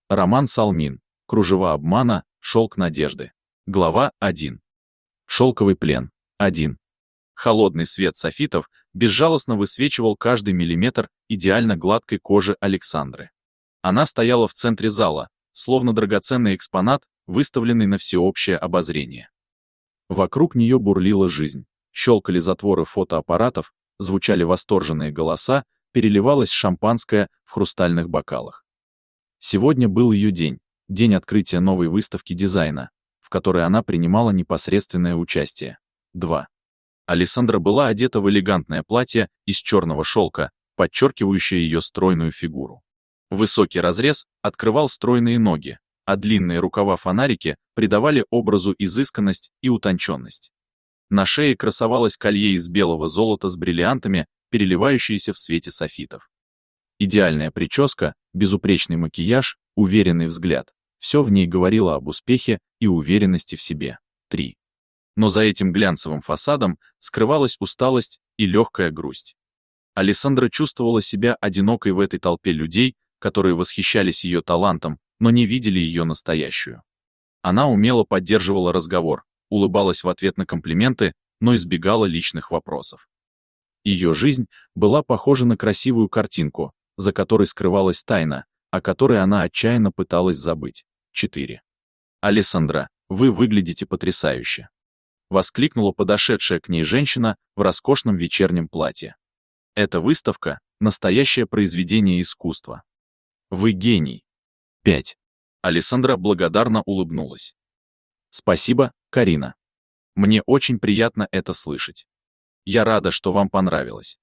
Роман Салмин. Кружева обмана, шелк надежды. Глава 1. Шелковый плен. 1. Холодный свет софитов безжалостно высвечивал каждый миллиметр идеально гладкой кожи Александры. Она стояла в центре зала, словно драгоценный экспонат, выставленный на всеобщее обозрение. Вокруг нее бурлила жизнь, щелкали затворы фотоаппаратов, звучали восторженные голоса, переливалось шампанское в хрустальных бокалах. Сегодня был ее день, день открытия новой выставки дизайна, в которой она принимала непосредственное участие. 2. Алессандра была одета в элегантное платье из черного шелка, подчеркивающее ее стройную фигуру. Высокий разрез открывал стройные ноги, а длинные рукава-фонарики придавали образу изысканность и утонченность. На шее красовалось колье из белого золота с бриллиантами, переливающееся в свете софитов. Идеальная прическа, безупречный макияж, уверенный взгляд — все в ней говорило об успехе и уверенности в себе. 3. Но за этим глянцевым фасадом скрывалась усталость и легкая грусть. Алессандра чувствовала себя одинокой в этой толпе людей, которые восхищались ее талантом, но не видели ее настоящую. Она умело поддерживала разговор, улыбалась в ответ на комплименты, но избегала личных вопросов. Ее жизнь была похожа на красивую картинку, за которой скрывалась тайна, о которой она отчаянно пыталась забыть. 4. «Алессандра, вы выглядите потрясающе!» — воскликнула подошедшая к ней женщина в роскошном вечернем платье. «Эта выставка — настоящее произведение искусства. Вы гений!» 5. Алессандра благодарно улыбнулась. «Спасибо, Карина. Мне очень приятно это слышать. Я рада, что вам понравилось».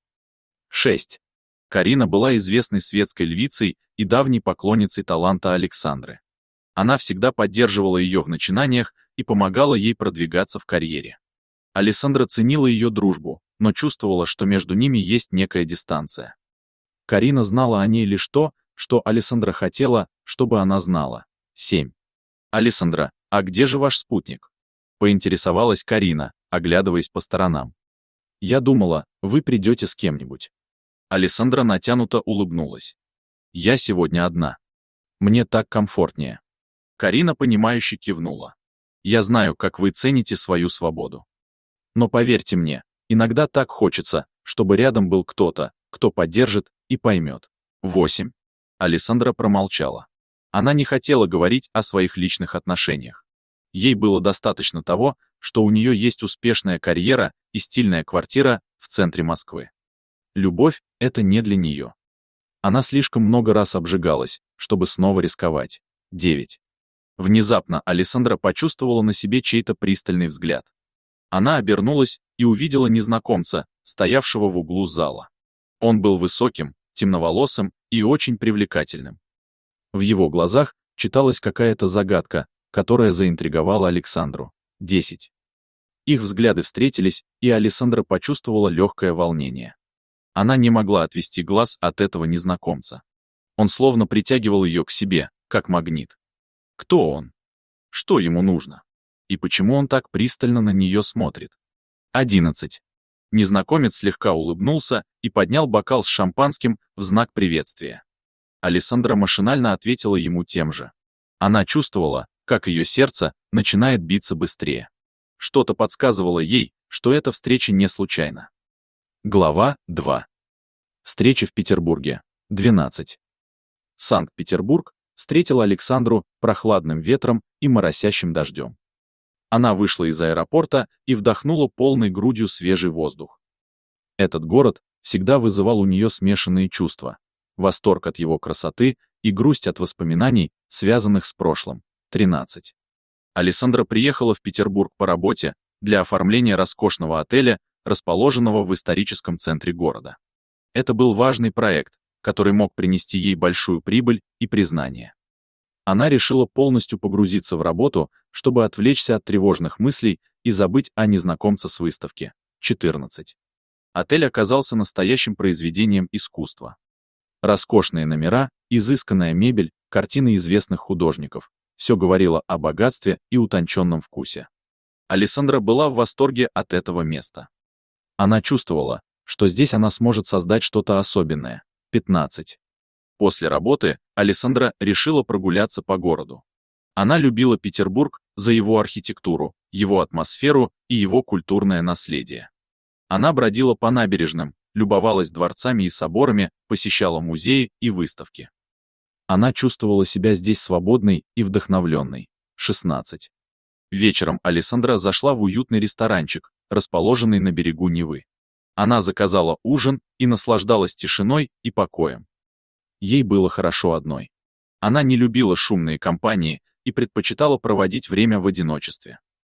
6. Карина была известной светской львицей и давней поклонницей таланта Александры. Она всегда поддерживала ее в начинаниях и помогала ей продвигаться в карьере. Алессандра ценила ее дружбу, но чувствовала, что между ними есть некая дистанция. Карина знала о ней лишь то, что Алессандра хотела, чтобы она знала. 7. «Алессандра, а где же ваш спутник?» — поинтересовалась Карина, оглядываясь по сторонам. «Я думала, вы придете с кем-нибудь». Алессандра натянуто улыбнулась. «Я сегодня одна. Мне так комфортнее». Карина, понимающе кивнула. «Я знаю, как вы цените свою свободу. Но поверьте мне, иногда так хочется, чтобы рядом был кто-то, кто поддержит и поймет». 8. Алессандра промолчала. Она не хотела говорить о своих личных отношениях. Ей было достаточно того, что у нее есть успешная карьера и стильная квартира в центре Москвы. Любовь — это не для нее. Она слишком много раз обжигалась, чтобы снова рисковать. 9. Внезапно Алессандра почувствовала на себе чей-то пристальный взгляд. Она обернулась и увидела незнакомца, стоявшего в углу зала. Он был высоким, темноволосым и очень привлекательным. В его глазах читалась какая-то загадка, которая заинтриговала Александру. 10. Их взгляды встретились, и Алессандра почувствовала легкое волнение. Она не могла отвести глаз от этого незнакомца. Он словно притягивал ее к себе, как магнит. Кто он? Что ему нужно? И почему он так пристально на нее смотрит? 11. Незнакомец слегка улыбнулся и поднял бокал с шампанским в знак приветствия. Алессандра машинально ответила ему тем же. Она чувствовала, как ее сердце начинает биться быстрее. Что-то подсказывало ей, что эта встреча не случайна. Глава 2. Встреча в Петербурге. 12. Санкт-Петербург встретил Александру прохладным ветром и моросящим дождем. Она вышла из аэропорта и вдохнула полной грудью свежий воздух. Этот город всегда вызывал у нее смешанные чувства: восторг от его красоты и грусть от воспоминаний, связанных с прошлым. 13. Алессандра приехала в Петербург по работе для оформления роскошного отеля, расположенного в историческом центре города. Это был важный проект, который мог принести ей большую прибыль и признание. Она решила полностью погрузиться в работу, чтобы отвлечься от тревожных мыслей и забыть о незнакомце с выставки. 14. Отель оказался настоящим произведением искусства. Роскошные номера, изысканная мебель, картины известных художников — все говорило о богатстве и утонченном вкусе. Алессандра была в восторге от этого места. Она чувствовала, что здесь она сможет создать что-то особенное. 15. После работы Алессандра решила прогуляться по городу. Она любила Петербург за его архитектуру, его атмосферу и его культурное наследие. Она бродила по набережным, любовалась дворцами и соборами, посещала музеи и выставки. Она чувствовала себя здесь свободной и вдохновленной. 16. Вечером Алессандра зашла в уютный ресторанчик, расположенный на берегу Невы. Она заказала ужин и наслаждалась тишиной и покоем. Ей было хорошо одной. Она не любила шумные компании и предпочитала проводить время в одиночестве.